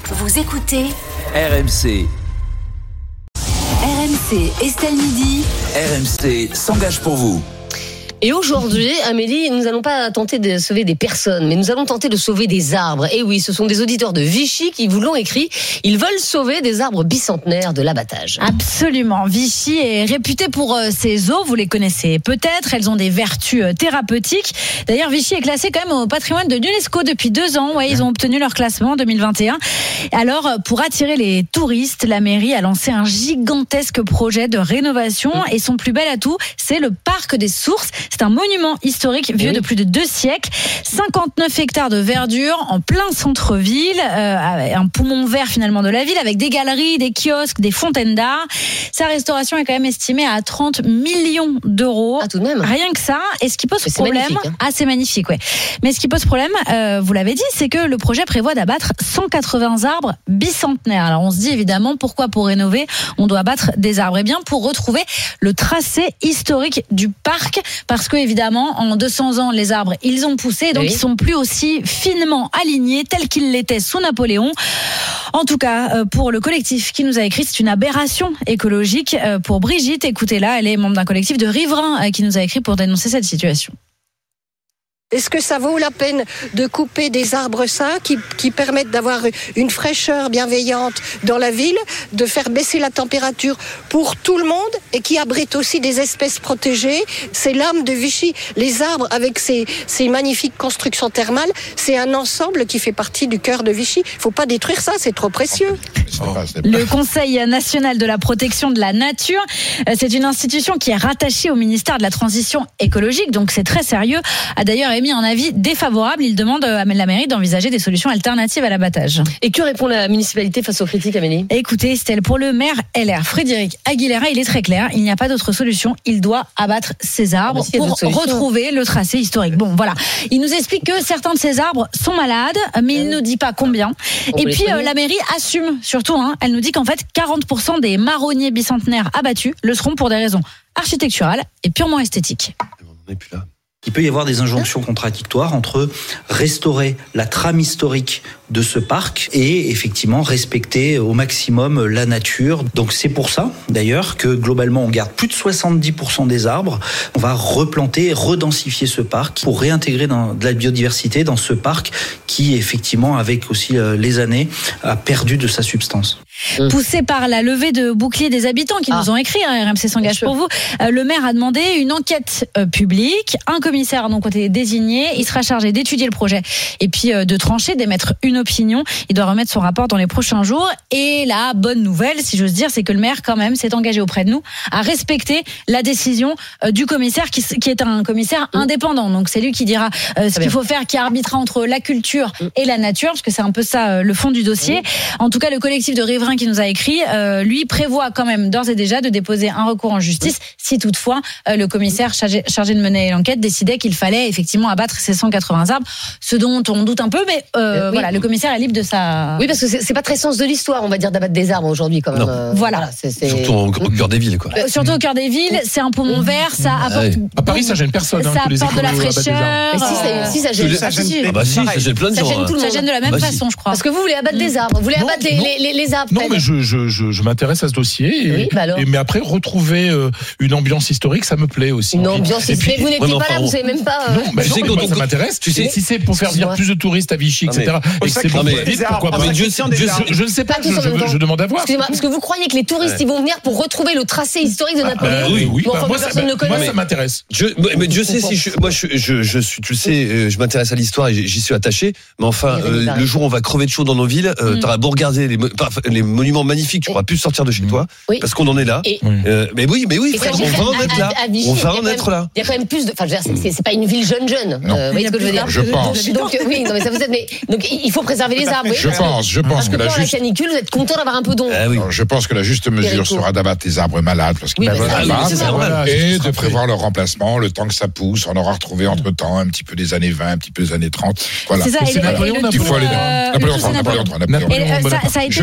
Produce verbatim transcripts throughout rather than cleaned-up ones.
Vous écoutez R M C. R M C Estelle Midi. R M C s'engage pour vous. Et aujourd'hui, Amélie, nous n'allons pas tenter de sauver des personnes, mais nous allons tenter de sauver des arbres. Et oui, ce sont des auditeurs de Vichy qui vous l'ont écrit. Ils veulent sauver des arbres bicentenaires de l'abattage. Absolument. Vichy est réputé pour ses eaux. Vous les connaissez peut-être. Elles ont des vertus thérapeutiques. D'ailleurs, Vichy est classé quand même au patrimoine de l'UNESCO depuis deux ans. Ouais, ils ont obtenu leur classement en deux mille vingt et un. Alors, pour attirer les touristes, la mairie a lancé un gigantesque projet de rénovation. Et son plus bel atout, c'est le parc des Sources. C'est un monument historique vieux oui. de plus de deux siècles. cinquante-neuf hectares de verdure en plein centre-ville. Euh, un poumon vert finalement de la ville avec des galeries, des kiosques, des fontaines d'art. Sa restauration est quand même estimée à trente millions d'euros. Ah, tout de même. Rien que ça. Et ce qui pose Mais problème... C'est hein. Ah, c'est magnifique, ouais. Mais ce qui pose problème, euh, vous l'avez dit, c'est que le projet prévoit d'abattre cent quatre-vingts arbres bicentenaires. Alors on se dit évidemment, pourquoi pour rénover, on doit abattre des arbres ? Eh bien, pour retrouver le tracé historique du parc. Parce que, évidemment, en deux cents ans, les arbres, ils ont poussé, donc oui. ils sont plus aussi finement alignés, tels qu'ils l'étaient sous Napoléon. En tout cas, pour le collectif qui nous a écrit, c'est une aberration écologique. Pour Brigitte, écoutez-la, elle est membre d'un collectif de riverains qui nous a écrit pour dénoncer cette situation. Est-ce que ça vaut la peine de couper des arbres sains qui, qui permettent d'avoir une fraîcheur bienveillante dans la ville, de faire baisser la température pour tout le monde et qui abritent aussi des espèces protégées ? C'est l'âme de Vichy. Les arbres avec ces, ces magnifiques constructions thermales, c'est un ensemble qui fait partie du cœur de Vichy. Il ne faut pas détruire ça, c'est trop précieux. Le Conseil national de la protection de la nature, c'est une institution qui est rattachée au ministère de la Transition écologique, donc c'est très sérieux, a d'ailleurs émis un avis défavorable. Il demande à la mairie d'envisager des solutions alternatives à l'abattage. Et que répond la municipalité face aux critiques, Amélie ? Écoutez, Estelle, pour le maire L R, Frédéric Aguilera, il est très clair, il n'y a pas d'autre solution. Il doit abattre ces arbres ah, pour retrouver le tracé historique. Bon, voilà. Il nous explique que certains de ces arbres sont malades, mais il ne nous dit pas combien. On Et puis, euh, la mairie assume surtout, hein, elle nous dit qu'en fait, quarante pour cent des marronniers bicentenaires abattus le seront pour des raisons architecturales et purement esthétiques. On n'est plus là. Il peut y avoir des injonctions contradictoires entre restaurer la trame historique de ce parc et effectivement respecter au maximum la nature. Donc c'est pour ça d'ailleurs que globalement on garde plus de soixante-dix pour cent des arbres. On va replanter, redensifier ce parc pour réintégrer dans de la biodiversité dans ce parc qui effectivement avec aussi les années a perdu de sa substance. Poussé par la levée de boucliers des habitants qui ah. nous ont écrit, hein, R M C s'engage pour vous, euh, le maire a demandé une enquête euh, publique, un commissaire a donc été désigné, il sera chargé d'étudier le projet et puis euh, de trancher, d'émettre une opinion. Il doit remettre son rapport dans les prochains jours. Et la bonne nouvelle, si j'ose dire, c'est que le maire quand même s'est engagé auprès de nous à respecter la décision euh, du commissaire qui, qui est un commissaire indépendant. Donc c'est lui qui dira euh, ce qu'il faut faire, qui arbitrera entre la culture et la nature, parce que c'est un peu ça euh, le fond du dossier. En tout cas, le collectif de riverains qui nous a écrit, euh, lui prévoit quand même d'ores et déjà de déposer un recours en justice si toutefois euh, le commissaire chargé, chargé de mener l'enquête décidait qu'il fallait effectivement abattre ces cent quatre-vingts arbres, ce dont on doute un peu, mais euh, euh, oui. voilà, le commissaire est libre de sa... Oui, parce que c'est, c'est pas très sens de l'histoire, on va dire, d'abattre des arbres aujourd'hui quand même. Euh, voilà. voilà c'est, c'est... Surtout au, au cœur des villes, quoi. Euh, surtout au cœur des villes, c'est un poumon vert, ça apporte... Ouais. À Paris, ça gêne personne. Ça hein, apporte de la fraîcheur. Mais si, ça, si, ça gêne. Ça gêne, ah bah si, ça gêne plein de gens. Ça gêne tout le monde. Ça gêne de la même bah façon, si. je crois. Parce que vous voulez abattre des arbres, vous voulez non, abattre les, non. les, les, les arbres. Non, mais je, je, je, je m'intéresse à ce dossier. Et, oui, bah alors. et, mais après, retrouver euh, une ambiance historique, ça me plaît aussi. Une ambiance historique. Vous n'étiez ouais, pas là, vous savez même pas. Euh... Non, bah tu non, sais, mais quand moi, on... ça m'intéresse. Tu sais, si c'est pour faire venir plus de touristes à Vichy, et cetera. Et que c'est pour vite, pourquoi pas. Je ne sais pas, je demande à voir. Excusez-moi, parce que vous croyez que les touristes ils vont venir pour retrouver le tracé historique de Napoléon ? Oui, oui. Moi, ça m'intéresse. Mais Dieu sait si je, moi je, je, je suis, tu le sais, je m'intéresse à l'histoire et j'y suis attaché. Mais enfin, euh, le jour où on va crever de chaud dans nos villes, euh, mm. t'auras beau regarder les, les monuments magnifiques, tu pourras plus sortir de chez toi, oui. parce qu'on en est là. Et euh, mais oui, mais oui, frère, on va en être là. On va en être là. Il y a quand même plus de, enfin, je veux dire, c'est, c'est pas une ville jeune jeune. Euh, vous voyez ce que je veux dire ? Je pense. Donc, donc oui, non mais ça vous êtes, mais donc il faut préserver les arbres. Je pense, je pense parce que, que pendant la la juste... canicule, vous êtes content d'avoir un peu d'ombre. Ah oui. Je pense que la juste mesure sera d'abattre les arbres malades parce qu'ils oui, peuvent abattre et de prévoir leur remplacement, le temps que ça pousse. On aura retrouvé entre temps un petit peu des années vingt, un petit peu des années trente. Voilà. C'est ça. Il faut aller Napoléon trois. Napoléon trois. Ça a été commencé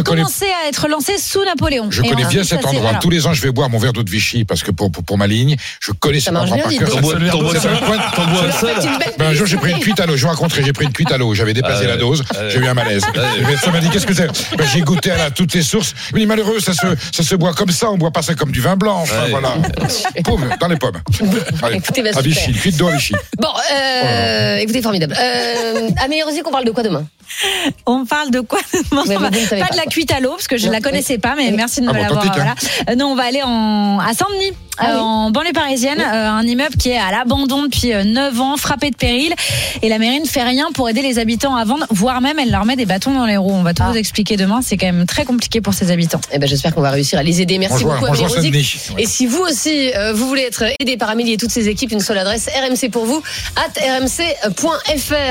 à être lancé sous Napoléon. Je connais bien cet endroit. Voilà. Tous les ans, je vais boire mon verre d'eau de Vichy parce que pour, pour, pour ma ligne, je connais cet endroit par cœur. T'en bois un seul. Un jour, j'ai pris une cuite à l'eau. Je vous raconterai, j'ai pris une cuite à l'eau. J'avais dépassé la dose. J'ai eu un malaise. Le médecin m'a dit, qu'est-ce que c'est? Ben, j'ai goûté à la, toutes les sources. Il m'a dit, malheureux, ça se, ça se boit comme ça. On boit pas ça comme du vin blanc. Enfin, voilà. Poum, dans les pommes. Allez, écoutez, bah, à Vichy, cuite d'eau à Vichy. Bon, euh, oh. écoutez, formidable. Euh, Amélie Rosic, on parle de quoi demain? On parle de quoi demain? Pas, pas, pas de la cuite à l'eau, parce que je ne la connaissais pas, mais oui. merci de me ah bon, l'avoir. Voilà. Euh, non, on va aller en, à Saint-Denis, ah, euh, oui. en banlieue parisienne, euh, un immeuble qui est à l'abandon depuis neuf ans, frappé de péril. Et la mairie ne fait rien pour aider les habitants à vendre, voire même elle leur met des bâtons dans les roues. On va tout ah. vous expliquer demain, c'est quand même très compliqué pour ces habitants. Eh ben, j'espère qu'on va réussir à les aider. Merci bonjour, beaucoup, Amélie Rosic. Et si vous aussi, euh, vous voulez être aidé par Amélie et toutes ses équipes, une seule adresse, R M C pour vous, at r m c point f r.